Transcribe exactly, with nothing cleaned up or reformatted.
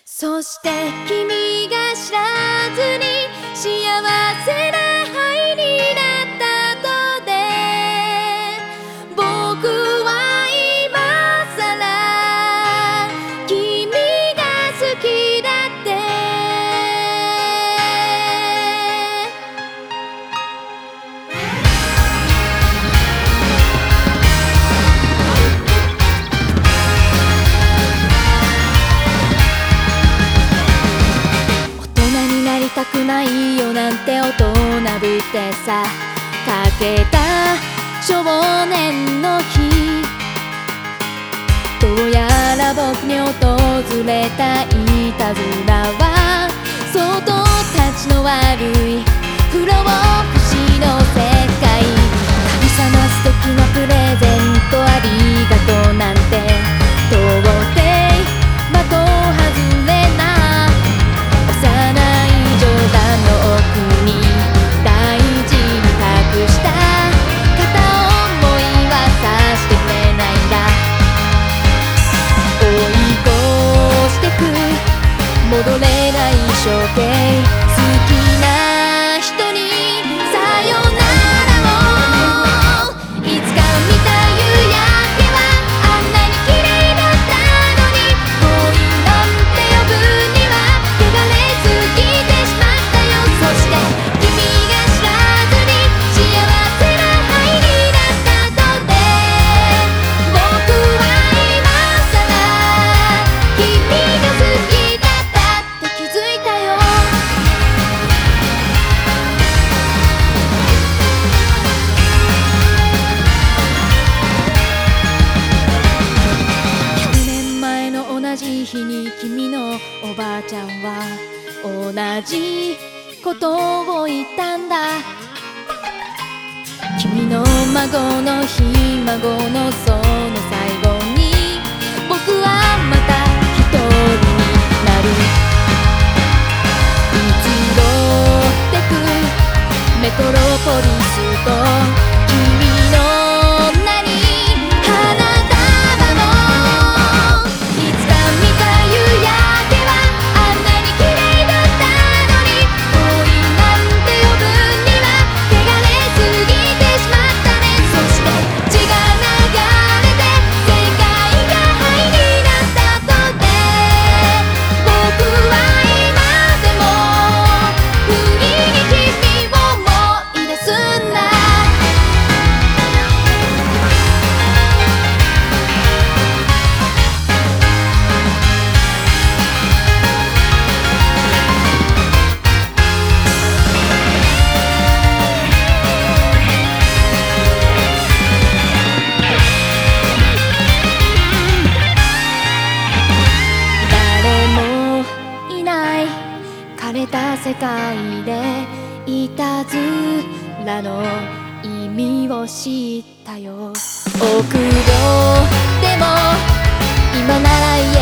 そして君が知らずに幸せな灰になった後で、僕は今さら君が好きだってなりたくないよなんて大人ぶってさかけた少年の日、どうやら僕に訪れたいたずらは相当たちの悪い不老不死の世界。神様素敵なプレゼントありがとうなんて到底的外れな戻れない処刑、好きな人にさよならを。いつか見た夕焼けはあんなに綺麗だったのに、恋なんて呼ぶには汚れすぎてしまったよ。そして君が知らずに幸せな灰になった後で、僕は今さら君が好きだ気づいたよ。ひゃくねんまえの同じ日に君のおばあちゃんは同じことを言ったんだ。君の孫のひ孫のその最後に僕はまた一人になる。メトロポリスと君の名に花束も、いつか見た夕焼けはあんなに綺麗だったのに、恋なんて呼ぶには汚れすぎてしまったね。そして血が流れて世界が灰になった後で、僕は今でも不意に君を枯れた世界でいたずらの意味を知ったよ。臆病でも今なら